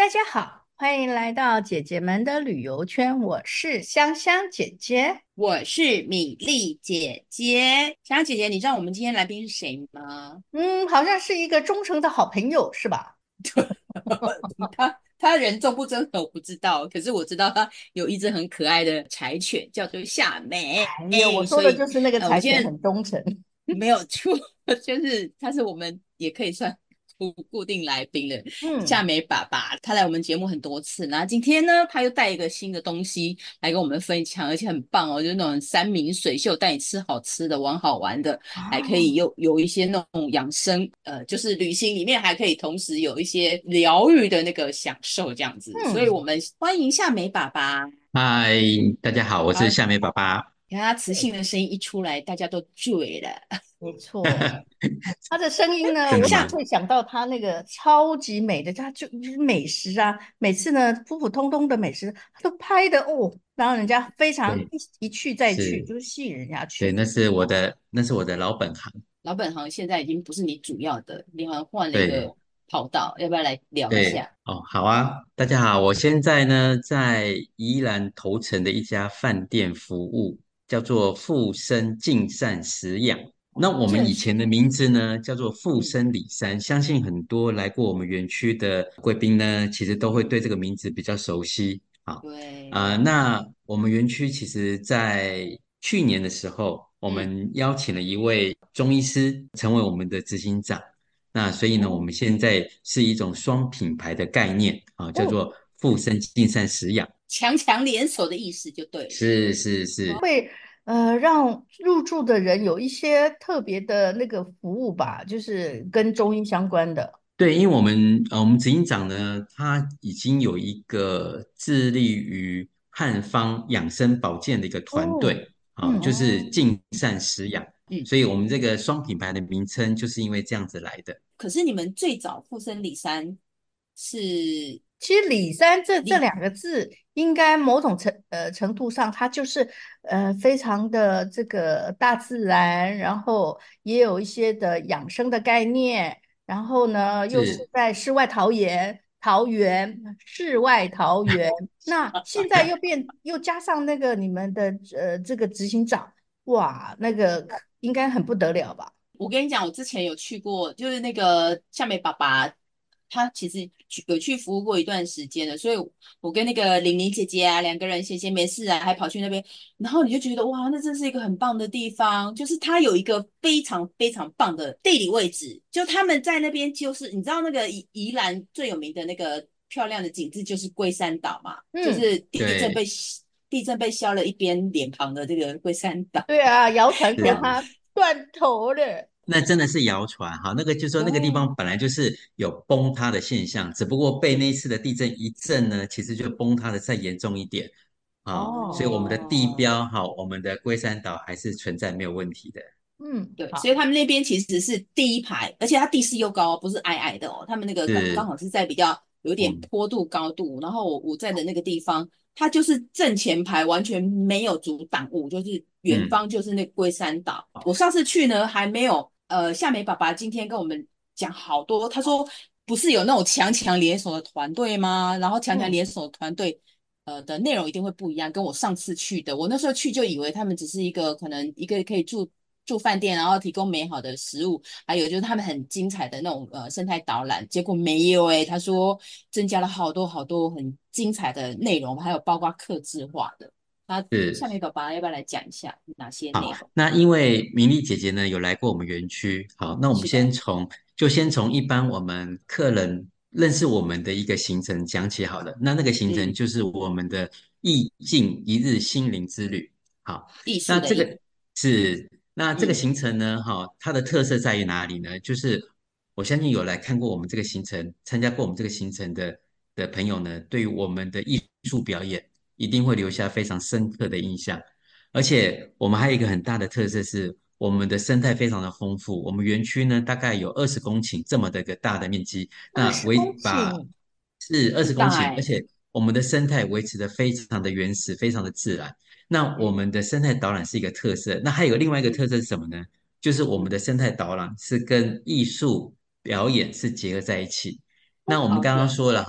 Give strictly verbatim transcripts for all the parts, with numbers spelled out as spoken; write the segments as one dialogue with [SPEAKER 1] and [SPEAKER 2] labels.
[SPEAKER 1] 家好，欢迎来到姐姐们的旅游圈，我是香香姐姐。
[SPEAKER 2] 我是米粒姐姐，小香姐姐，你知道我们今天来宾是谁吗？
[SPEAKER 1] 嗯，好像是一个忠诚的好朋友，是吧？
[SPEAKER 2] 他他人忠不忠诚我不知道，可是我知道他有一只很可爱的柴犬，叫做夏美。
[SPEAKER 1] 哎呀，我
[SPEAKER 2] 哎，
[SPEAKER 1] 说
[SPEAKER 2] 所以
[SPEAKER 1] 的就是那个
[SPEAKER 2] 呃，我们
[SPEAKER 1] 柴犬
[SPEAKER 2] 今天
[SPEAKER 1] 很忠诚。
[SPEAKER 2] 没有错，就是他是我们也可以算固固定来宾了。夏
[SPEAKER 1] 嗯，
[SPEAKER 2] 美爸爸，他来我们节目很多次，然后今天呢，他又带一个新的东西来跟我们分享，而且很棒哦，就是那种山明水秀，带你吃好吃的，玩好玩的，还可以
[SPEAKER 1] 哦，
[SPEAKER 2] 有有一些那种养生，呃，就是旅行里面还可以同时有一些疗愈的那个享受这样子，所以
[SPEAKER 1] 嗯，
[SPEAKER 2] 我们欢迎夏美爸爸。
[SPEAKER 1] 嗯，
[SPEAKER 3] 嗨，大家好，我是
[SPEAKER 2] 好，
[SPEAKER 3] 夏美爸爸。
[SPEAKER 2] 你看他磁性
[SPEAKER 1] 对，
[SPEAKER 2] 的声音一出来，大家都醉了。
[SPEAKER 1] 没错。他的声音呢，我只
[SPEAKER 3] 真的吗？
[SPEAKER 2] 像
[SPEAKER 1] 会想到他那个超级美的，他就就是美食啊，每次呢普普通通的美食，他都拍的哦，让人家非常
[SPEAKER 3] 对，
[SPEAKER 1] 一一去再去，
[SPEAKER 3] 是，
[SPEAKER 1] 就是吸引人家
[SPEAKER 3] 对，
[SPEAKER 1] 去。
[SPEAKER 3] 那是我的，那是我的老本行。
[SPEAKER 2] 老本行现在已经不是你主要的，你好像换了一
[SPEAKER 3] 对，
[SPEAKER 2] 个跑道，要不要来聊一
[SPEAKER 3] 对，
[SPEAKER 2] 下？
[SPEAKER 3] 哦，好啊，大家好，我现在呢在宜兰头城的一家饭店服务，叫做富生尽善食养。那我们
[SPEAKER 1] 这是
[SPEAKER 3] 以前的名字呢叫做富
[SPEAKER 2] 嗯，
[SPEAKER 3] 生里山，相信很多来过我们园区的贵宾呢，其实都会对这个名字比较熟悉。好，
[SPEAKER 2] 对，
[SPEAKER 3] 啊、那我们园区其实在去年的时候，我
[SPEAKER 2] 嗯，
[SPEAKER 3] 们邀请了一位中医师成为我们的执行长。那所以呢，我
[SPEAKER 2] 哦
[SPEAKER 3] 们现在是一种双品牌的概念啊，叫
[SPEAKER 1] 哦，
[SPEAKER 3] 做富生尽善食养。
[SPEAKER 2] 强强联手的意思就对了。
[SPEAKER 3] 是是是，
[SPEAKER 1] 会呃让入住的人有一些特别的那个服务吧，就是跟中医相关的。
[SPEAKER 3] 对，因为我们呃，我们执行长呢，他已经有一个致力于汉方养生保健的一个团
[SPEAKER 1] 哦，
[SPEAKER 3] 队啊，
[SPEAKER 1] 嗯，
[SPEAKER 3] 就是
[SPEAKER 2] 哦，
[SPEAKER 3] 尽善食养，
[SPEAKER 2] 嗯，
[SPEAKER 3] 所以我们这个双品牌的名称就是因为这样子来的。
[SPEAKER 2] 可是你们最早附身里山是
[SPEAKER 1] 其实“里山”这这
[SPEAKER 2] 里，
[SPEAKER 1] 两个字，应该某种程呃程度上，它就是呃非常的这个大自然，然后也有一些的养生的概念，然后呢又是
[SPEAKER 3] 是，
[SPEAKER 1] 在世外桃源，桃源世外桃源。那现在又变又加上那个你们的呃这个执行长，哇，那个应该很不得了吧？
[SPEAKER 2] 我跟你讲，我之前有去过，就是那个夏美爸爸，他其实去有去服务过一段时间的，所以我跟那个玲玲姐姐啊，两个人闲闲没事啊，还跑去那边，然后你就觉得哇，那真是一个很棒的地方，就是它有一个非常非常棒的地理位置，就他们在那边，就是你知道那个宜宜兰最有名的那个漂亮的景致就是龟山岛嘛，就
[SPEAKER 1] 嗯，
[SPEAKER 2] 是地震
[SPEAKER 3] 对，
[SPEAKER 2] 被地震被削了一边脸庞的这个龟山岛。
[SPEAKER 1] 对啊，谣传说
[SPEAKER 3] 是。
[SPEAKER 1] 他断头了。
[SPEAKER 3] 那真的是谣传哈，那个就说那个地
[SPEAKER 2] 对，
[SPEAKER 3] 方本来就是有崩塌的现象，只不过被那一次的地震一震呢，其实就崩塌的再严重一点啊，所以我们的地
[SPEAKER 2] 哦，
[SPEAKER 3] 标哈，我们的龟山岛还是存在没有问题的。
[SPEAKER 1] 嗯，
[SPEAKER 2] 对，所以
[SPEAKER 1] 好。
[SPEAKER 2] 他们那边其实是第一排，而且它地势又高，不是矮矮的哦。他们那个刚刚
[SPEAKER 3] 是，
[SPEAKER 2] 好是在比较有点
[SPEAKER 3] 嗯，
[SPEAKER 2] 坡度高度，然后我我在的那个地方，它就是正前排完全没有阻挡物，就是远
[SPEAKER 3] 嗯，
[SPEAKER 2] 方就是那龟山岛。我上次去呢还没有，呃，夏美爸爸今天跟我们讲好多，他说不是有那种强强联手的团队吗？然后强强
[SPEAKER 1] 嗯。
[SPEAKER 2] 联手的团队。呃的内容一定会不一样，跟我上次去的，我那时候去就以为他们只是一个可能一个可以住住饭店，然后提供美好的食物，还有就是他们很精彩的那种呃生态导览，结果没有诶，他说增加了好多好多很精彩的内容，还有包括客制化的。那下
[SPEAKER 3] 是。
[SPEAKER 2] 面爸爸要不要来讲一下哪些内
[SPEAKER 3] 好，
[SPEAKER 2] 容？
[SPEAKER 3] 那因为明丽姐姐呢有来过我们园区，好，那我们
[SPEAKER 2] 是的，
[SPEAKER 3] 先从就先从一般我们客人认识我们的一个行程讲起好了。那那个行程
[SPEAKER 2] 嗯，
[SPEAKER 3] 就是我们的意境一日心灵之旅。好，
[SPEAKER 2] 艺术的艺，
[SPEAKER 3] 那这个是那这个
[SPEAKER 2] 嗯
[SPEAKER 3] 行程呢，哈，它的特色在于哪里呢？就是我相信有来看过我们这个行程、参加过我们这个行程的的朋友呢，对于我们的艺术表演一定会留下非常深刻的印象。而且我们还有一个很大的特色是，我们的生态非常的丰富。我们园区呢，大概有二十公顷这么的一个大的面积，那维
[SPEAKER 1] 二十公
[SPEAKER 3] 把
[SPEAKER 1] 顷，
[SPEAKER 3] 是二
[SPEAKER 2] 很
[SPEAKER 3] 十公顷，而
[SPEAKER 2] 大哎，
[SPEAKER 3] 且我们的生态维持的非常的原始，非常的自然。那我
[SPEAKER 2] 嗯
[SPEAKER 3] 们的生态导览是一个特色，那还有另外一个
[SPEAKER 2] 嗯
[SPEAKER 3] 特色是什么呢？就是我们
[SPEAKER 2] 嗯，
[SPEAKER 3] 的生态导览是跟艺术表演是结合在一起。那我们刚刚
[SPEAKER 2] 好有，
[SPEAKER 3] 说了哈。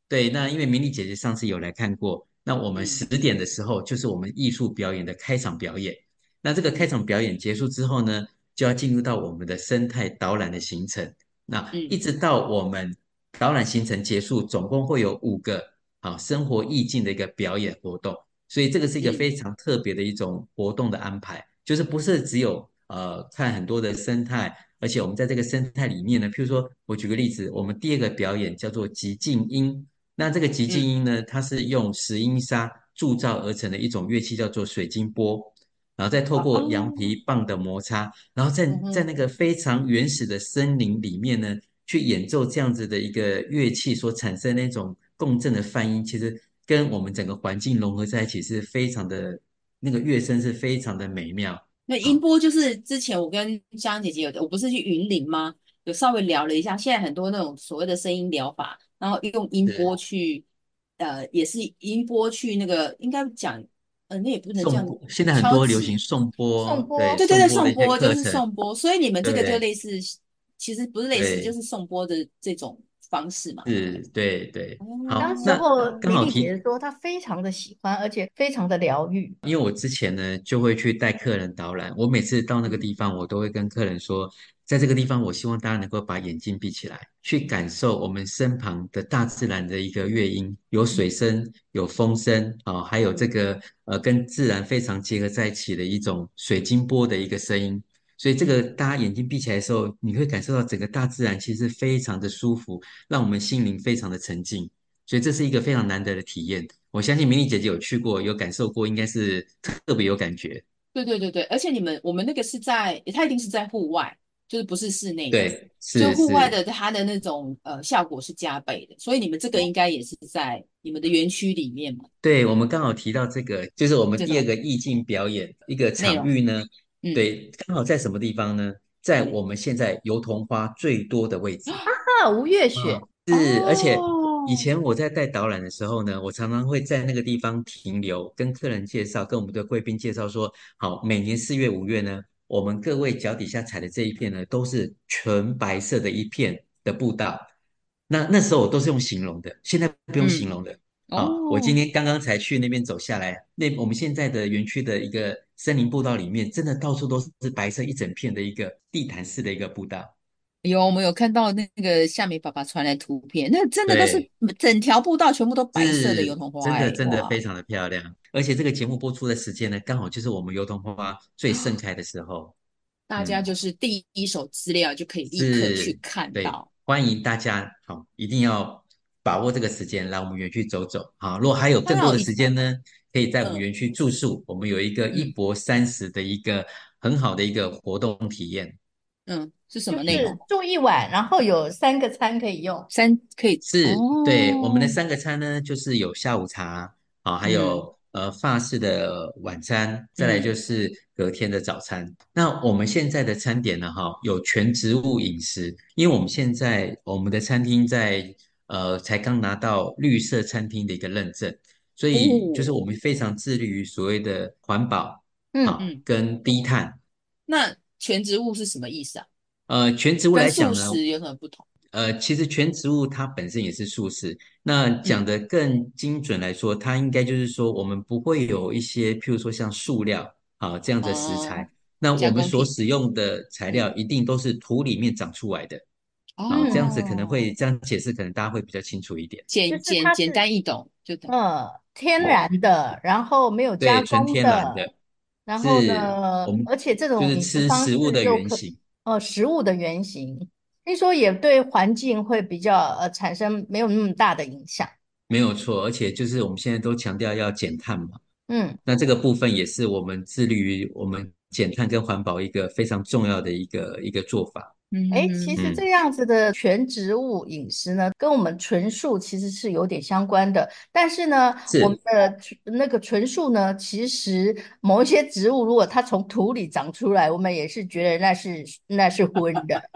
[SPEAKER 3] 对，那因为明丽姐姐上次有来看过，那我们十
[SPEAKER 2] 嗯
[SPEAKER 3] 点的时候就是我们艺术表演的开场表演。那这个开
[SPEAKER 2] 嗯
[SPEAKER 3] 场表演结束之后呢，就要进入到我们的生态导览的行程。那一
[SPEAKER 2] 嗯
[SPEAKER 3] 直到我们导览行程结束，总共会有五个啊生活意境的一个表演活动。所以这个是一个
[SPEAKER 2] 嗯
[SPEAKER 3] 非常特别的一种活动的安排，就是不是只有呃看很多的生态，而且我们在这个生态里面呢，譬如说我举个例子，我们第二个表演叫做极静音。那这个极静
[SPEAKER 2] 嗯，
[SPEAKER 3] 音呢，它是用石英砂铸造而成的一种乐器，叫做水晶波，然后再透过羊
[SPEAKER 2] 哦，
[SPEAKER 3] 皮棒的摩擦，然后在
[SPEAKER 2] 嗯哼，
[SPEAKER 3] 在那个非常原始的森林里面呢，去演奏这样子的一个乐器所产生那种共振的泛音，其实跟我们整个环境融合在一起，是非常的那个乐声是非常的美妙。
[SPEAKER 2] 那音
[SPEAKER 3] 好，
[SPEAKER 2] 波就是之前我跟香姐姐有，我不是去云林吗？有稍微聊了一下，现在很多那种所谓的声音疗法，然后用音波
[SPEAKER 3] 是
[SPEAKER 2] 去，呃，也是音波去那个，应该讲，呃，那也不能这样
[SPEAKER 3] 颂钵，现在很多流行
[SPEAKER 2] 敲击，
[SPEAKER 3] 颂钵，对
[SPEAKER 1] 颂钵。
[SPEAKER 2] 对对对，
[SPEAKER 3] 颂钵的一些
[SPEAKER 2] 颂钵就是
[SPEAKER 3] 课程，
[SPEAKER 2] 颂钵，所以你们这个就
[SPEAKER 3] 对
[SPEAKER 2] 类似，其实不是类似，就
[SPEAKER 3] 对。
[SPEAKER 2] 是颂钵的这种方式嘛，对不对？
[SPEAKER 3] 是，对对，好，
[SPEAKER 1] 当时
[SPEAKER 2] 哦，
[SPEAKER 3] 那
[SPEAKER 1] 候
[SPEAKER 3] 刚好提，
[SPEAKER 1] 美丽姐姐说她非常的喜欢，而且非常的疗愈。
[SPEAKER 3] 因为我之前呢就会去带客人导览，我每次到那个
[SPEAKER 2] 嗯
[SPEAKER 3] 地方，我都会跟客人说，在这个地方，我希望大家能够把眼睛闭起来，去感受我们身旁的大自然的一个乐音，有水
[SPEAKER 2] 嗯
[SPEAKER 3] 声，有风声，啊、还有这
[SPEAKER 2] 嗯
[SPEAKER 3] 个呃跟自然非常结合在一起的一种水晶波的一个声音。所以这个
[SPEAKER 2] 嗯。
[SPEAKER 3] 大家眼睛闭起来的时候，你会感受到整个大自然其实非常的舒服，让我们心灵非常的沉静。所以这是一个非常难得的体验。我相信明丽姐姐有去过，有感受过，应该是特别有感觉。
[SPEAKER 2] 对对对对，而且你们我们那个是在，它一定是在户外，就是不是室内这样子。
[SPEAKER 3] 对，
[SPEAKER 2] 就
[SPEAKER 3] 是是，
[SPEAKER 2] 户外的它的那种呃效果是加倍的，所以你们这个应该也是在你们的园区里面嘛，
[SPEAKER 3] 对，我们刚好提到这个，就是我们第二
[SPEAKER 2] 这种
[SPEAKER 3] 个意境表演一个
[SPEAKER 2] 内容。
[SPEAKER 3] 场域呢，
[SPEAKER 2] 嗯，
[SPEAKER 3] 对，刚好在什么地方呢？在
[SPEAKER 2] 哪里？
[SPEAKER 3] 我们现在油桐花最多的位置。
[SPEAKER 1] 啊，吴月雪。
[SPEAKER 3] 啊，是，而且以
[SPEAKER 2] 哦，
[SPEAKER 3] 前我在带导览的时候呢，我常常会在那个地方停留，跟客人介绍，跟我们的贵宾介绍说，好，每年四月、五月呢，我们各位脚底下踩的这一片呢，都是纯白色的一片的步道。那那时候我都是用形容的，现在不用形
[SPEAKER 2] 嗯，
[SPEAKER 3] 容的。好，我今
[SPEAKER 2] 哦，
[SPEAKER 3] 天刚刚才去那边走下来，那我们现在的园区的一个森林步道里面，真的到处都是白色一整片的一个地毯式的一个步道。
[SPEAKER 2] 有我们有看到那个夏美爸爸传来图片，那真的都是
[SPEAKER 3] 对，
[SPEAKER 2] 整条步道全部都白色的油
[SPEAKER 3] 是
[SPEAKER 2] 桐花，哎，
[SPEAKER 3] 真的，真的非
[SPEAKER 2] 哇！
[SPEAKER 3] 常的漂亮。而且这个节目播出的时间呢，刚好就是我们油桐花最盛开的时候。
[SPEAKER 2] 大家
[SPEAKER 3] 嗯，
[SPEAKER 2] 就是第一手资料就可以立刻去
[SPEAKER 3] 是，对，
[SPEAKER 2] 看到。
[SPEAKER 3] 欢迎大家，好，一定要把握这个时间来我们园区走走。好，如果还有更多的
[SPEAKER 2] 当然有一，
[SPEAKER 3] 时间呢，可以在我们
[SPEAKER 2] 嗯
[SPEAKER 3] 园区住宿，我们有一个一
[SPEAKER 2] 嗯
[SPEAKER 3] 博三十的一个很好的一个活动体验。
[SPEAKER 2] 嗯，是什
[SPEAKER 1] 就是
[SPEAKER 2] 么内容？
[SPEAKER 1] 住一晚，然后有三个餐可以用。
[SPEAKER 2] 三可以
[SPEAKER 3] 是，对，我们的
[SPEAKER 2] 哦，
[SPEAKER 3] 三个餐呢，就是有下午茶，啊，还
[SPEAKER 2] 嗯
[SPEAKER 3] 有呃法式的晚餐，再来就
[SPEAKER 2] 嗯，
[SPEAKER 3] 是隔天的早餐。那我们现在的餐点呢，哈，有全植物饮食，因为我们现在我们的餐厅在呃才刚拿到绿色餐厅的一个认证，所以就
[SPEAKER 2] 哦，
[SPEAKER 3] 是我们非常致力于所谓的环保，
[SPEAKER 1] 嗯，
[SPEAKER 3] 好，
[SPEAKER 2] 嗯，
[SPEAKER 3] 跟低碳。
[SPEAKER 2] 那全植物是什么意思啊？
[SPEAKER 3] 呃，全植物
[SPEAKER 2] 跟
[SPEAKER 3] 来讲呢，
[SPEAKER 2] 素食有什么不同？
[SPEAKER 3] 呃，其实全植物它本身也是素食。那讲
[SPEAKER 2] 嗯，
[SPEAKER 3] 得更精准来说，它应该就是说，我们不会有一些，譬如说像塑料啊这样的食材。
[SPEAKER 2] 哦，
[SPEAKER 3] 那我们
[SPEAKER 2] 加工品，
[SPEAKER 3] 所使用的材
[SPEAKER 2] 嗯，
[SPEAKER 3] 料一定都是土里面长出来的啊，这
[SPEAKER 1] 嗯，
[SPEAKER 3] 样子可能会
[SPEAKER 2] 哦，
[SPEAKER 3] 这样解释，可能大家会比较清楚一点。
[SPEAKER 2] 简
[SPEAKER 1] 就是
[SPEAKER 2] 简简
[SPEAKER 1] 它是
[SPEAKER 2] 单易懂，就等，
[SPEAKER 1] 呃天然的，然后没有加
[SPEAKER 3] 对，纯
[SPEAKER 1] 工
[SPEAKER 3] 天然的，
[SPEAKER 1] 的，然后
[SPEAKER 3] 是我
[SPEAKER 1] 呢，
[SPEAKER 3] 们
[SPEAKER 1] 而且这
[SPEAKER 3] 就是
[SPEAKER 1] 种饮食
[SPEAKER 3] 吃
[SPEAKER 1] 方式
[SPEAKER 3] 食物的
[SPEAKER 1] 又可
[SPEAKER 3] 原型。
[SPEAKER 1] 呃食物的原型，听说也对环境会比较呃产生没有那么大的影响。
[SPEAKER 3] 没有错，而且就是我们现在都强调要减碳嘛。
[SPEAKER 1] 嗯。
[SPEAKER 3] 那这个部分也是我们致力于我们减碳跟环保一个非常重要的一个一个做法。
[SPEAKER 1] 哎，其实
[SPEAKER 2] 嗯
[SPEAKER 3] 嗯，
[SPEAKER 1] 这样子的全植物饮食呢，跟我们纯素其实是有点相关的。但是呢，我们
[SPEAKER 3] 是，
[SPEAKER 1] 的纯那个纯素呢，其实某一些植物如果它从土里长出来，我们也是觉得那是那是荤的。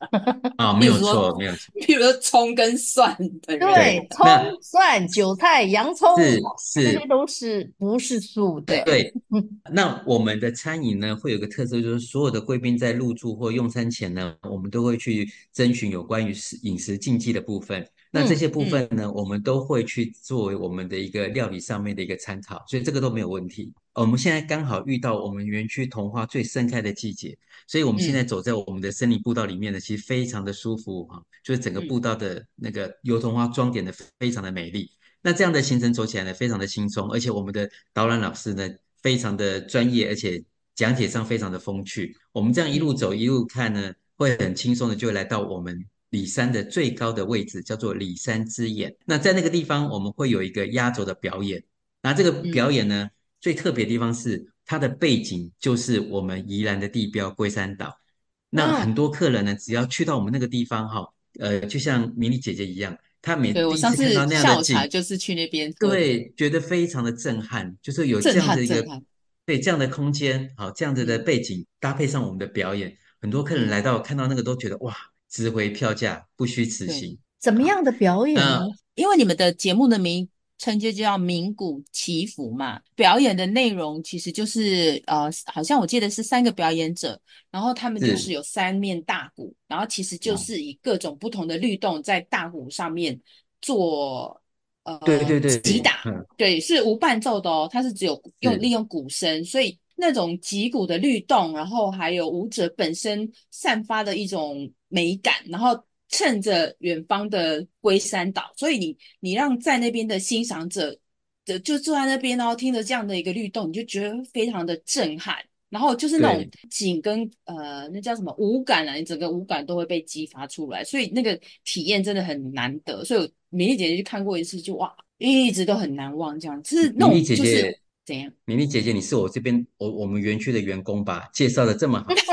[SPEAKER 3] 啊，没
[SPEAKER 2] 例如说，
[SPEAKER 3] 有错，没有错。
[SPEAKER 2] 譬如说葱跟蒜的人，
[SPEAKER 3] 对，
[SPEAKER 1] 对，葱、
[SPEAKER 3] 那
[SPEAKER 1] 蒜、韭菜、洋葱，
[SPEAKER 3] 是是，
[SPEAKER 1] 这些都是不是素的？
[SPEAKER 2] 对，
[SPEAKER 3] 对。那我们的餐饮呢，会有个特色，就是所有的贵宾在入住或用餐前呢，我们都会去征询有关于食饮食禁忌的部分。那这些
[SPEAKER 1] 嗯
[SPEAKER 3] 部分呢，我们都会去作为我们的一个料理上面的一个参考，所以这个都没有问题。呃我们现在刚好遇到我们园区桐花最盛开的季节，所以我们现
[SPEAKER 2] 嗯
[SPEAKER 3] 在走在我们的森林步道里面呢，其实非常的舒服哈，就是整个
[SPEAKER 2] 嗯
[SPEAKER 3] 步道的那个油桐花装点的非常的美丽。那这样的行程走起来呢，非常的轻松，而且我们的导览老师呢，非常的专业，而且讲解上非常的风趣。我们这样一路
[SPEAKER 2] 嗯
[SPEAKER 3] 走一路看呢，会很轻松的就会来到我们里山的最高的位置，叫做里山之眼。那在那个地方，我们会有一个压轴的表演。那这个
[SPEAKER 2] 嗯
[SPEAKER 3] 表演呢，最特别的地方是它的背景就是我们宜兰的地标龟山岛。那很
[SPEAKER 1] 嗯，
[SPEAKER 3] 多客人呢，只要去到我们那个地方哈，呃，就像迷你姐姐一样，她每
[SPEAKER 2] 对，我
[SPEAKER 3] 第一
[SPEAKER 2] 上次
[SPEAKER 3] 次看到那样的
[SPEAKER 2] 下午茶
[SPEAKER 3] 景，
[SPEAKER 2] 就是去那边喝的，
[SPEAKER 3] 对，觉得非常的震撼，就是有这
[SPEAKER 2] 震
[SPEAKER 3] 样的一个，
[SPEAKER 2] 撼震撼。
[SPEAKER 3] 对，这样的空间，好，这样子的
[SPEAKER 2] 嗯
[SPEAKER 3] 背景，搭配上我们的表演，很多客人
[SPEAKER 2] 嗯，
[SPEAKER 3] 来到看到那个都觉得哇，值回票价，不虚此
[SPEAKER 2] 对。
[SPEAKER 3] 行。
[SPEAKER 1] 怎么
[SPEAKER 3] 好，
[SPEAKER 1] 样的表演呢？
[SPEAKER 3] 那
[SPEAKER 2] 因为你们的节目的名称就叫名古祈福嘛，表演的内容其实就是呃，好像我记得是三个表演者，然后他们就是
[SPEAKER 3] 是
[SPEAKER 2] 有三面大鼓，然后其实就
[SPEAKER 3] 啊，
[SPEAKER 2] 是以各种不同的律动在大鼓上面做呃
[SPEAKER 3] 对对对，
[SPEAKER 2] 击打，
[SPEAKER 3] 嗯，
[SPEAKER 2] 对，是无伴奏的哦，它是只有用利
[SPEAKER 3] 是
[SPEAKER 2] 用鼓声，所以那种击鼓的律动，然后还有舞者本身散发的一种美感，然后趁着远方的龟山岛，所以你你让在那边的欣赏者的就坐在那边，然后听着这样的一个律动，你就觉得非常的震撼。然后就是那种
[SPEAKER 3] 对，
[SPEAKER 2] 景跟呃，那叫什么五感啊，你整个五感都会被激发出来，所以那个体验真的很难得。所以我米粒姐姐去看过一次就，哇，一直都很难忘。这样，就是那
[SPEAKER 3] 米粒
[SPEAKER 2] 种就是
[SPEAKER 3] 姐姐，
[SPEAKER 2] 怎样？
[SPEAKER 3] 米粒姐姐，你是我这边我我们园区的员工吧？介绍的这么好，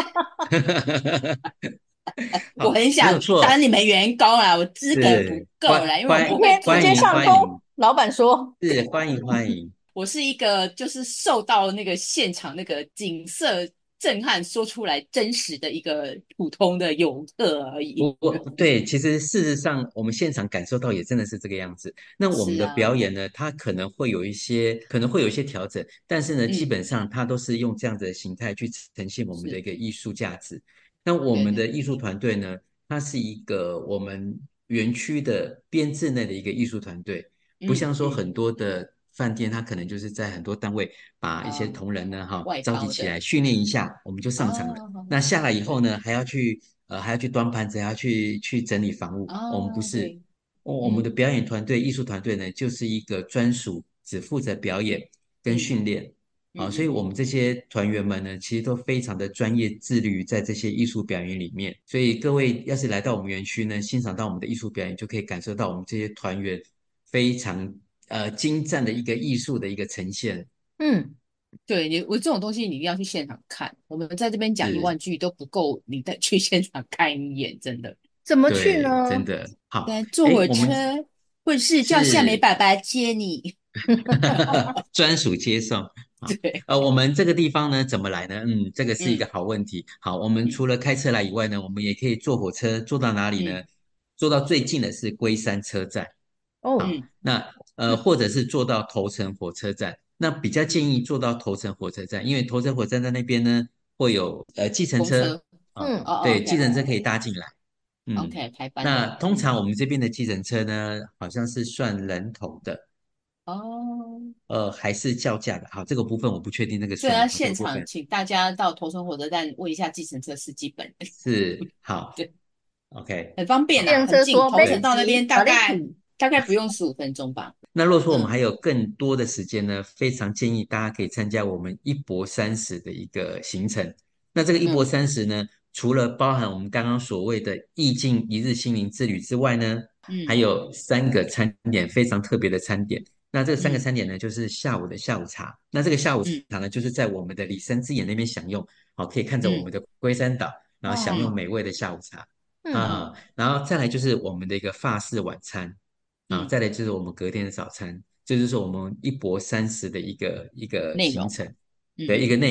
[SPEAKER 2] 我
[SPEAKER 3] 好，没有
[SPEAKER 2] 很想当
[SPEAKER 3] 错，
[SPEAKER 2] 你们员工啦，我资格不
[SPEAKER 3] 是欢
[SPEAKER 2] 够啦，因为我
[SPEAKER 3] 欢
[SPEAKER 2] 不会
[SPEAKER 1] 今天直
[SPEAKER 2] 做菜。
[SPEAKER 1] 接
[SPEAKER 3] 欢迎
[SPEAKER 1] 上通，
[SPEAKER 3] 欢迎，
[SPEAKER 1] 老板说，
[SPEAKER 3] 是欢迎欢迎。
[SPEAKER 2] 我是一个就是受到那个现场那个景色震撼，说出来真实的一个普通的游客而已。
[SPEAKER 3] 我我对，其实事实上，我们现场感受到也真的是这个样子。那我们的
[SPEAKER 2] 是啊，
[SPEAKER 3] 表演呢，它可能会有一些，可能会有一些调整，但是呢，基
[SPEAKER 2] 嗯，
[SPEAKER 3] 本上它都是用这样子的形态去呈现我们的
[SPEAKER 2] 是
[SPEAKER 3] 一个艺术价值。那我
[SPEAKER 2] 对对，
[SPEAKER 3] 们的艺术团队呢，它是一个我们园区的编制内的一个艺术团队，不
[SPEAKER 2] 嗯嗯，
[SPEAKER 3] 像说很多的饭店，它可能就是在很多单位把一些
[SPEAKER 2] 啊，
[SPEAKER 3] 同仁呢，哈，
[SPEAKER 2] 外
[SPEAKER 3] 召集
[SPEAKER 2] 包的
[SPEAKER 3] 起来训练一下，我们就上场了。
[SPEAKER 2] 啊，
[SPEAKER 3] 那下来以后
[SPEAKER 2] 对
[SPEAKER 3] 呢，还要去呃还要去端盘子，还要去去整理房屋。我们不
[SPEAKER 2] 啊，
[SPEAKER 3] 是，
[SPEAKER 2] 对，
[SPEAKER 3] 我我们的
[SPEAKER 2] 嗯
[SPEAKER 3] 表演团队、艺术团队呢，就是一个专属只负责表演跟
[SPEAKER 2] 嗯
[SPEAKER 3] 训练。啊，所以
[SPEAKER 2] 嗯嗯嗯，
[SPEAKER 3] 我们这些团员们呢，其实都非常的专业自律于在这些艺术表演里面。所以各位要是来到我们园区呢，欣赏到我们的艺术表演，就可以感受到我们这些团员非常呃精湛的一个艺术的一个呈现。
[SPEAKER 1] 嗯，
[SPEAKER 2] 对你，我这种东西你一定要去现场看。我们在这边讲一
[SPEAKER 3] 是，
[SPEAKER 2] 万句都不够，你再去现场看一眼，真的。
[SPEAKER 1] 怎么去
[SPEAKER 3] 对，真
[SPEAKER 1] 呢？
[SPEAKER 3] 的好。
[SPEAKER 2] 对，坐
[SPEAKER 3] 哎，
[SPEAKER 2] 火车，
[SPEAKER 3] 我们
[SPEAKER 2] 或者是叫夏美
[SPEAKER 3] 是
[SPEAKER 2] 爸爸接你。
[SPEAKER 3] 专属接送。好，
[SPEAKER 2] 对，
[SPEAKER 3] 呃，我们这个地方呢，怎么来呢？嗯，这个是一个
[SPEAKER 2] 嗯
[SPEAKER 3] 好问题。好，我们
[SPEAKER 2] 嗯
[SPEAKER 3] 除了开车来以外呢，我们也可以坐火车，坐到哪里
[SPEAKER 2] 嗯
[SPEAKER 3] 呢？坐到最近的是龟山车站。
[SPEAKER 1] 哦，
[SPEAKER 3] 好，
[SPEAKER 2] 嗯
[SPEAKER 3] 那呃，或者是坐到头城火车站。那比较建议坐到头城火车站，因为头城火车站那边呢，会有呃计程车
[SPEAKER 2] 公车，
[SPEAKER 3] 啊，
[SPEAKER 1] 嗯
[SPEAKER 2] 哦哦
[SPEAKER 3] 对，
[SPEAKER 2] ，OK
[SPEAKER 3] 计程车可以
[SPEAKER 2] OK
[SPEAKER 3] 搭进来。嗯，
[SPEAKER 2] OK，排班的，
[SPEAKER 3] 那通常我们这边的计程车呢，好像是算人头的。
[SPEAKER 2] 哦，
[SPEAKER 3] 呃，还是叫价的。好，这个部分我不确定那个
[SPEAKER 2] 所以要
[SPEAKER 3] 算法，这个部分
[SPEAKER 2] 现场请大家到头城火车站问一下计程车司机本人，
[SPEAKER 3] 是好
[SPEAKER 2] 对，
[SPEAKER 3] ，OK，
[SPEAKER 2] 很方便啦，
[SPEAKER 3] 好，
[SPEAKER 1] 电
[SPEAKER 2] 很近，
[SPEAKER 1] 车说没
[SPEAKER 2] 头城
[SPEAKER 3] 对。
[SPEAKER 2] 到那边
[SPEAKER 1] 急，好嘞，
[SPEAKER 2] 大概大概不用十五分钟吧，
[SPEAKER 3] 那如果说我们
[SPEAKER 2] 嗯
[SPEAKER 3] 还有更多的时间呢，非常建议大家可以参加我们一博三十的一个行程。那这个一博
[SPEAKER 2] 嗯
[SPEAKER 3] 三十呢，除了包含我们刚刚所谓的意境一日心灵之旅之外呢，还
[SPEAKER 2] 嗯
[SPEAKER 3] 有三个餐点非常特别的餐点。那这三个
[SPEAKER 2] 嗯
[SPEAKER 3] 餐点呢，就是下午的下午茶。那这个下午
[SPEAKER 2] 嗯
[SPEAKER 3] 茶呢，就是在我们的里山之眼那边享用，好，可以看着我
[SPEAKER 2] 嗯
[SPEAKER 3] 们的龟山岛，然后享用
[SPEAKER 2] 嗯
[SPEAKER 1] 哦，
[SPEAKER 3] 美味的下午茶。
[SPEAKER 1] 嗯，
[SPEAKER 3] 啊，然后再来就是我们的一个法式晚餐。啊，
[SPEAKER 2] 嗯，
[SPEAKER 3] 再来就是我们隔天的早餐，这就是我们一博三十的一个一个
[SPEAKER 2] 内容，
[SPEAKER 3] 行程的
[SPEAKER 2] 嗯
[SPEAKER 3] 一个内容。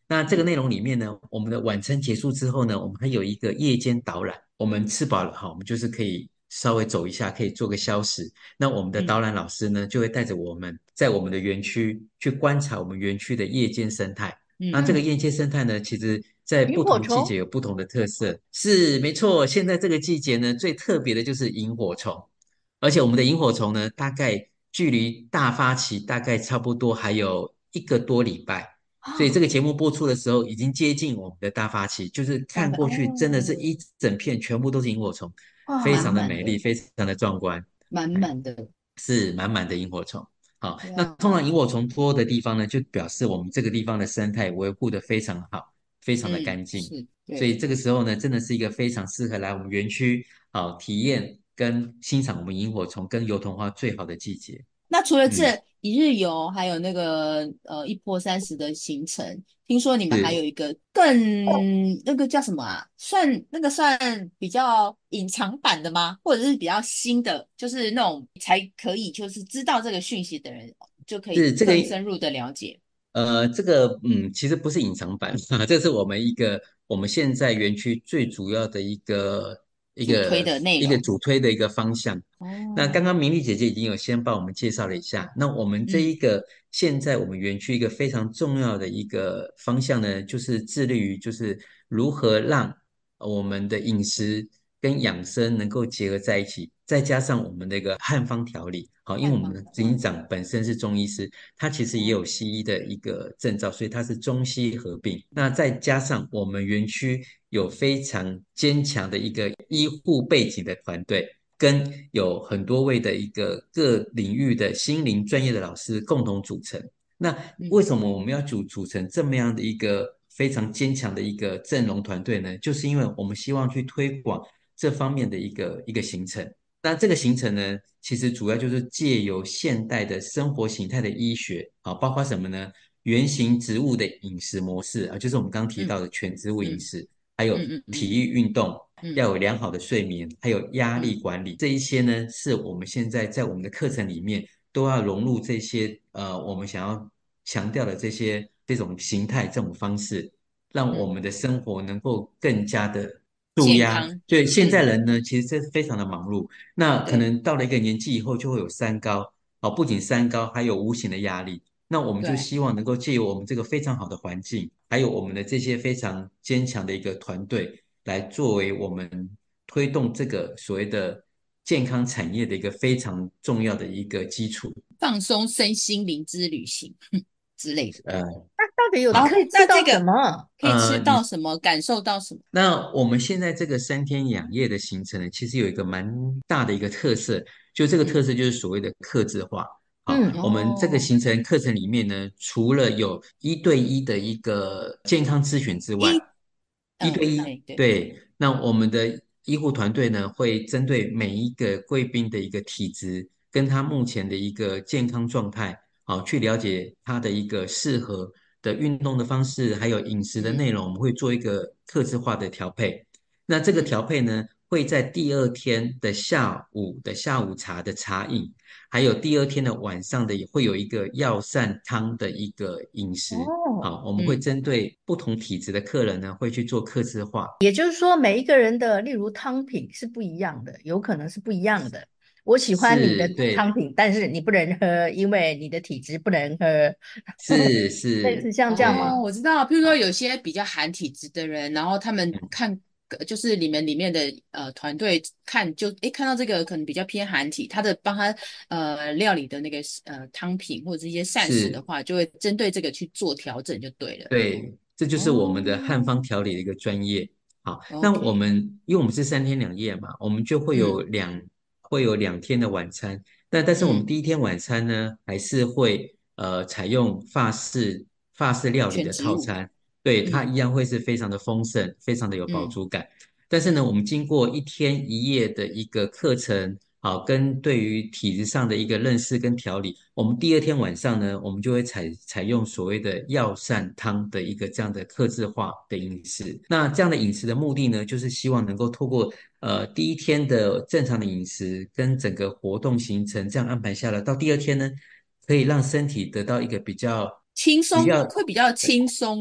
[SPEAKER 3] 那这个
[SPEAKER 2] 嗯
[SPEAKER 3] 内容里面呢，我们的晚餐结束之后呢，我们还有一个夜间导览。我们吃饱了哈，我们就是可以稍微走一下，可以做个消食。那我们的
[SPEAKER 2] 嗯
[SPEAKER 3] 导览老师呢，就会带着我们在我们的园区去观察我们园区的夜间生态。那
[SPEAKER 2] 嗯
[SPEAKER 3] 这个
[SPEAKER 1] 嗯，
[SPEAKER 3] 夜间生态呢，其实在
[SPEAKER 1] 萤
[SPEAKER 3] 不同季节
[SPEAKER 1] 火虫，
[SPEAKER 3] 有不同的特色。是，没错，现在这个季节呢，最特别的就是萤火虫。而且我们的萤火虫呢，大概距离大发期大概差不多还有一个多礼拜，所以这
[SPEAKER 1] 啊，
[SPEAKER 3] 个节目播出的时候已经接近我们的大发期，就是
[SPEAKER 1] 大概
[SPEAKER 3] 看过去真的是
[SPEAKER 1] 哦，
[SPEAKER 3] 一整片全部都是萤火虫，非
[SPEAKER 1] 哇，
[SPEAKER 2] 满
[SPEAKER 3] 常的美丽，
[SPEAKER 2] 满的，
[SPEAKER 3] 非常的壮观。
[SPEAKER 2] 满
[SPEAKER 3] 哎，
[SPEAKER 2] 满的，
[SPEAKER 3] 是满满的萤火虫。好，那通常萤
[SPEAKER 2] 哇，
[SPEAKER 3] 火虫多的地方呢，就表示我们这个地方的生态维护的非常好，非常的
[SPEAKER 2] 嗯，
[SPEAKER 3] 干净。
[SPEAKER 2] 是对。
[SPEAKER 3] 所以这个时候呢，真的是一个非常适合来我们园区好体验跟欣赏我们萤火虫跟油桐花最好的季节。
[SPEAKER 2] 那除了
[SPEAKER 3] 嗯，
[SPEAKER 2] 这一日游，还有那个呃一波三十的行程，听说你们还有
[SPEAKER 3] 是
[SPEAKER 2] 一个更那个叫什么啊？算那个算比较隐藏版的吗？或者是比较新的，就是那种才可以就是知道这个讯息的人就可以
[SPEAKER 3] 是这个。
[SPEAKER 2] 更深入的了解
[SPEAKER 3] 呃，这个嗯，其实不是隐藏版，这是我们一个我们现在园区最主要的一个一
[SPEAKER 2] 主推
[SPEAKER 3] 个
[SPEAKER 2] 的内容。
[SPEAKER 3] 一个主推的一个方向。那刚
[SPEAKER 2] 哦，
[SPEAKER 3] 刚明丽姐姐已经有先帮我们介绍了一下，那我们这
[SPEAKER 2] 嗯
[SPEAKER 3] 一个现在我们园区一个非常重要的一个方向呢，就是致力于就是如何让我们的饮食跟养生能够结合在一起，再加上我们的一个汉方调理。好，因为我们的
[SPEAKER 2] 汉方
[SPEAKER 3] 执行长本身是中医师，他其实也
[SPEAKER 2] 哦，
[SPEAKER 3] 有西医的一个证照，所以他是中西合并。那再加上我们园区有非常坚强的一个医护背景的团队，跟有很多位的一个各领域的心灵专业的老师共同组成。那
[SPEAKER 2] 嗯
[SPEAKER 3] 为什么我们要组组成这么样的一个非常坚强的一个阵容团队呢？就是因为我们希望去推广这方面的一个一个行程。那这个行程呢，其实主要就是借由现代的生活形态的医学啊，包括什么呢？原型植物的饮食模式啊，就是我们刚刚提
[SPEAKER 2] 嗯
[SPEAKER 3] 到的全植物饮
[SPEAKER 2] 嗯
[SPEAKER 3] 食，还有
[SPEAKER 2] 嗯嗯嗯
[SPEAKER 3] 体育运动，
[SPEAKER 2] 嗯
[SPEAKER 3] 要有良好的睡眠，还有压力
[SPEAKER 2] 嗯
[SPEAKER 3] 管理，这一些呢，是我们现在在我们的课程里面都要融入这些呃，我们想要强调的这些这种形态、这种方式，让我
[SPEAKER 2] 嗯，
[SPEAKER 3] 们的生活能够更加的舒压。
[SPEAKER 2] 健康，
[SPEAKER 3] 对，现在
[SPEAKER 2] 嗯，
[SPEAKER 3] 人呢，其实是非常的忙碌，那可
[SPEAKER 2] 对
[SPEAKER 3] 能到了一个年纪以后，就会有三高，哦，不仅三高，还有无形的压力。那我们就
[SPEAKER 2] 对。
[SPEAKER 3] 希望能够借由我们这个非常好的环境，还有我们的这些非常坚强的一个团队，来作为我们推动这个所谓的健康产业的一个非常重要的一个基础。
[SPEAKER 2] 放松身心灵之旅行之类的。
[SPEAKER 3] 呃，
[SPEAKER 1] 那到底有
[SPEAKER 2] 然后，
[SPEAKER 1] 可以吃到什
[SPEAKER 2] 那这个
[SPEAKER 1] 么？
[SPEAKER 2] 可以吃
[SPEAKER 3] 呃，你
[SPEAKER 2] 到什么，感受到什么？
[SPEAKER 3] 那我们现在这个三天两夜的行程呢，其实有一个蛮大的一个特色，就这个特
[SPEAKER 2] 嗯
[SPEAKER 3] 色就是所谓的客制化。好，
[SPEAKER 1] 嗯，
[SPEAKER 3] 我们这个
[SPEAKER 2] 哦，
[SPEAKER 3] 行程课程里面呢，除了有一对一的一个健康咨询之外，
[SPEAKER 2] 一
[SPEAKER 3] 一对
[SPEAKER 2] 嗯，
[SPEAKER 3] 一，
[SPEAKER 2] 哎对，
[SPEAKER 3] 对，那我们的医护团队呢，会针对每一个贵宾的一个体质，跟他目前的一个健康状态，好，去了解他的一个适合的运动的方式，还有饮食的
[SPEAKER 2] 嗯
[SPEAKER 3] 内容，我们会做一个客制化的调配。那这个
[SPEAKER 2] 嗯
[SPEAKER 3] 调配呢，会在第二天的下午的下午茶的茶饮，还有第二天的晚上的也会有一个药膳汤的一个饮食。
[SPEAKER 1] 哦，
[SPEAKER 3] 好，我们会
[SPEAKER 2] 嗯，
[SPEAKER 3] 针对不同体质的客人呢，会去做客制化。
[SPEAKER 1] 也就是说，每一个人的，例如汤品是不一样的，有可能是不一样的。我喜欢你的
[SPEAKER 3] 是，对，
[SPEAKER 1] 汤品，但是你不能喝，因为你的体质不能喝，
[SPEAKER 3] 是
[SPEAKER 1] 类似
[SPEAKER 3] 是，
[SPEAKER 1] 像这样
[SPEAKER 2] 哦，
[SPEAKER 3] 对，
[SPEAKER 1] 吗？
[SPEAKER 2] 我知道，譬如说
[SPEAKER 3] 好，
[SPEAKER 2] 有些比较寒体质的人，然后他们
[SPEAKER 3] 嗯，
[SPEAKER 2] 看呃就是你们里面的呃团队看就诶看到这个可能比较偏寒体，他的帮他呃料理的那个呃汤品或者是一些膳食的
[SPEAKER 3] 是。
[SPEAKER 2] 话，就会针对这个去做调整就对了。
[SPEAKER 3] 对，这就是我们的汉
[SPEAKER 2] 哦
[SPEAKER 3] 方调理的一个专业。好，那我
[SPEAKER 2] ，OK，
[SPEAKER 3] 们因为我们是三天两夜嘛，我们就会有
[SPEAKER 2] 嗯
[SPEAKER 3] 两会有两天的晚餐。但但是我们
[SPEAKER 2] 嗯，
[SPEAKER 3] 第一天晚餐呢，还是会呃采用法式法式料理的
[SPEAKER 2] 全植物，
[SPEAKER 3] 套餐，对，它
[SPEAKER 2] 嗯
[SPEAKER 3] 一样会是非常的丰盛，非常的有饱
[SPEAKER 2] 嗯
[SPEAKER 3] 足感。但是呢，我们经过一天一夜的一个课程，好，跟对于体质上的一个认识跟调理，我们第二天晚上呢，我们就会采采用所谓的药膳汤的一个这样的客制化的饮食。那这样的饮食的目的呢，就是希望能够透过呃第一天的正常的饮食跟整个活动行程这样安排下来，到第二天呢，可以让身体得到一个比较
[SPEAKER 2] 轻
[SPEAKER 3] 比较
[SPEAKER 2] 松会比较轻松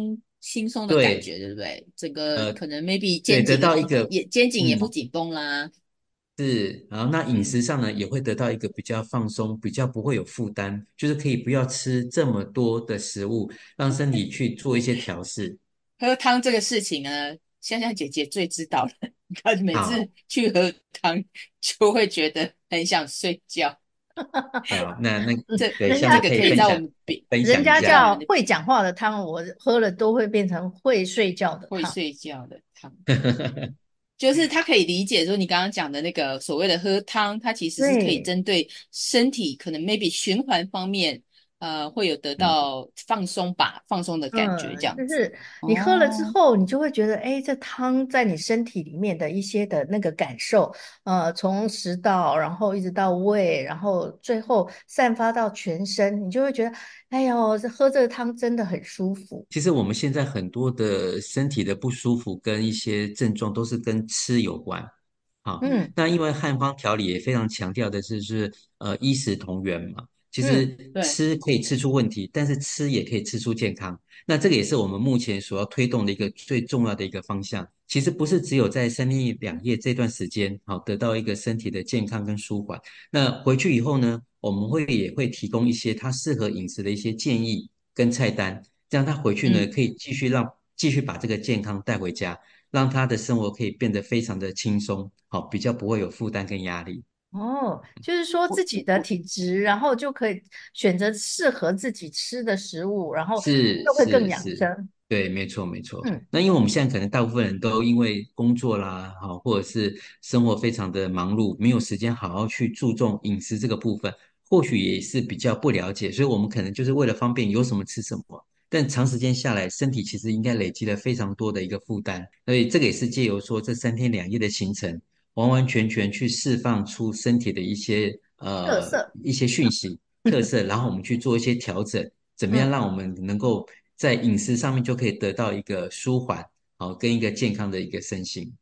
[SPEAKER 2] 轻松的感
[SPEAKER 3] 对，
[SPEAKER 2] 觉，对不对？整个
[SPEAKER 3] 呃，
[SPEAKER 2] 可能 maybe
[SPEAKER 3] 对，得
[SPEAKER 2] 肩颈也不
[SPEAKER 3] 到一个
[SPEAKER 2] 也肩颈也不
[SPEAKER 3] 嗯。
[SPEAKER 2] 紧绷啦。
[SPEAKER 3] 是，然后那饮
[SPEAKER 2] 嗯，
[SPEAKER 3] 食上呢，也会得到一个比较放松，比较不会有负担，就是可以不要吃这么多的食物，让身体去做一些调试。
[SPEAKER 2] 喝汤这个事情呢，香香姐姐最知道了。她每次
[SPEAKER 3] 好，
[SPEAKER 2] 去喝汤就会觉得很想睡觉。
[SPEAKER 3] 好，那那
[SPEAKER 2] 这
[SPEAKER 3] 对，下次
[SPEAKER 1] 人家
[SPEAKER 2] 这个可以在我
[SPEAKER 3] 可以分享
[SPEAKER 2] 们比
[SPEAKER 3] 分
[SPEAKER 1] 人家
[SPEAKER 3] 享一下。
[SPEAKER 2] 在我们的
[SPEAKER 1] 叫会讲话的汤，我喝了都会变成会睡觉的汤。
[SPEAKER 2] 会睡觉的汤。就是他可以理解说你刚刚讲的那个所谓的喝汤，它其实是可以
[SPEAKER 1] 对，
[SPEAKER 2] 针对身体可能 maybe 循环方面，呃，会有得
[SPEAKER 3] 嗯，
[SPEAKER 2] 到放松吧，放松的感觉这
[SPEAKER 1] 嗯，
[SPEAKER 2] 样子。
[SPEAKER 1] 就是你喝了之
[SPEAKER 2] 哦，
[SPEAKER 1] 后，你就会觉得，哎，这汤在你身体里面的一些的那个感受，呃，从食道，然后一直到胃，然后最后散发到全身，你就会觉得，哎呦，这喝这个汤真的很舒服。
[SPEAKER 3] 其实我们现在很多的身体的不舒服跟一些症状都是跟吃有关。好，
[SPEAKER 1] 嗯
[SPEAKER 3] 那因为汉方调理也非常强调的是，是呃医食同源嘛。其
[SPEAKER 1] 嗯，
[SPEAKER 3] 实
[SPEAKER 2] 对，
[SPEAKER 3] 吃可以吃出问题，但是吃也可以吃出健康。那这个也是我们目前所要推动的一个最重要的一个方向。其实不是只有在三天两夜这段时间，好得到一个身体的健康跟舒缓。那回去以后呢，我们会也会提供一些他适合饮食的一些建议跟菜单，这样他回去呢
[SPEAKER 2] 嗯。
[SPEAKER 3] 可以继续让继续把这个健康带回家。让他的生活可以变得非常的轻松，好，比较不会有负担跟压力。
[SPEAKER 1] 哦，就是说自己的体质，然后就可以选择适合自己吃的食物，然后
[SPEAKER 3] 是
[SPEAKER 1] 就会更
[SPEAKER 3] 是是，
[SPEAKER 1] 养生。
[SPEAKER 3] 对，没错没错。
[SPEAKER 1] 嗯，
[SPEAKER 3] 那因为我们现在可能大部分人都因为工作啦，好，或者是生活非常的忙碌，没有时间好好去注重饮食这个部分，或许也是比较不了解，所以我们可能就是为了方便，有什么吃什么。但长时间下来，身体其实应该累积了非常多的一个负担，所以这个也是借由说这三天两夜的行程，完完全全去释放出身体的一些呃
[SPEAKER 1] 特色。
[SPEAKER 3] 一些讯息特色，然后我们去做一些调整。怎么样
[SPEAKER 1] 嗯
[SPEAKER 3] 让我们能够在饮食上面就可以得到一个舒缓，好，跟一个健康的一个身心。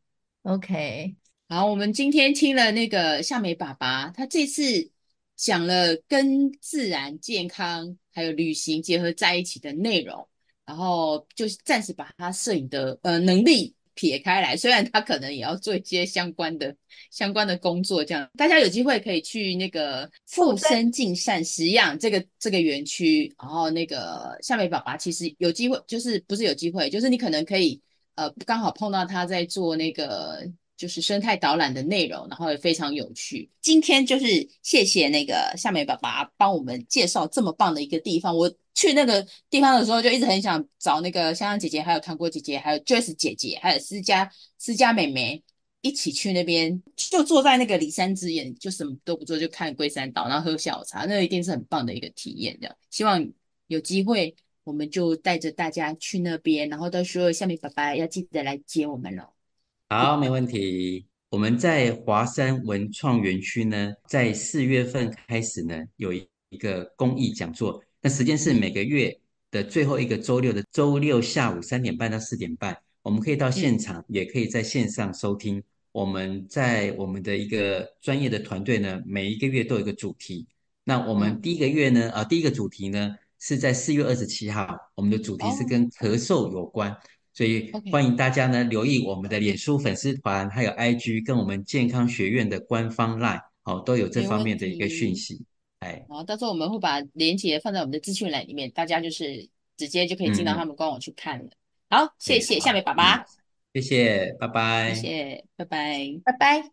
[SPEAKER 1] ，OK。
[SPEAKER 2] 好，我们今天听了那个夏美爸爸，他这次讲了跟自然、健康还有旅行结合在一起的内容，然后就是暂时把他摄影的呃能力撇开来，虽然他可能也要做一些相关的相关的工作，这样大家有机会可以去那个富
[SPEAKER 1] 附身。
[SPEAKER 2] 生净善食养这个这个园区，然后那个夏美爸爸其实有机会，就是不是有机会，就是你可能可以。呃，刚好碰到他在做那个就是生态导览的内容，然后也非常有趣。今天就是谢谢那个夏美爸爸帮我们介绍这么棒的一个地方。我去那个地方的时候，就一直很想找那个香香姐姐，还有糖果姐姐，还有 Joyce 姐姐，还有思佳思佳妹妹一起去那边，就坐在那个里山之眼，就什么都不做，就看龟山岛，然后喝下午茶，那一定是很棒的一个体验。这样，希望有机会。我们就带着大家去那边，然后到时候下面爸爸要记得来接我们了。
[SPEAKER 3] 好，没问题。我们在华山文创园区呢，在四月份开始呢，有一一个公益讲座。那时间是
[SPEAKER 2] 嗯
[SPEAKER 3] 每个月的最后一个周六的周六下午三点半到四点半，我们可以到现
[SPEAKER 2] 嗯，
[SPEAKER 3] 场，也可以在线上收听。我们在我们的一个专业的团队呢，每一个月都有一个主题。那我们
[SPEAKER 2] 嗯，
[SPEAKER 3] 第一个月呢，啊、第一个主题呢是在四月二十七号，我们的主题是
[SPEAKER 2] 哦
[SPEAKER 3] 跟咳嗽有关。所以
[SPEAKER 2] ，OK，
[SPEAKER 3] 欢迎大家呢留意我们的脸书粉丝团，还有 I G 跟我们健康学院的官方 LINE，好，都有这
[SPEAKER 2] 没问
[SPEAKER 3] 方面的一个讯
[SPEAKER 2] 题。
[SPEAKER 3] 息。哎，
[SPEAKER 2] 然后到时候我们会把链接放在我们的资讯栏里面，大家就是直接就可以进到他
[SPEAKER 3] 嗯嗯，
[SPEAKER 2] 们官网去看了。好，谢
[SPEAKER 3] 对，
[SPEAKER 2] 谢夏美
[SPEAKER 3] 好，嗯，
[SPEAKER 2] 爸爸，
[SPEAKER 3] 谢谢，拜
[SPEAKER 2] 谢
[SPEAKER 3] 拜。
[SPEAKER 2] 谢，拜拜。
[SPEAKER 1] 拜拜。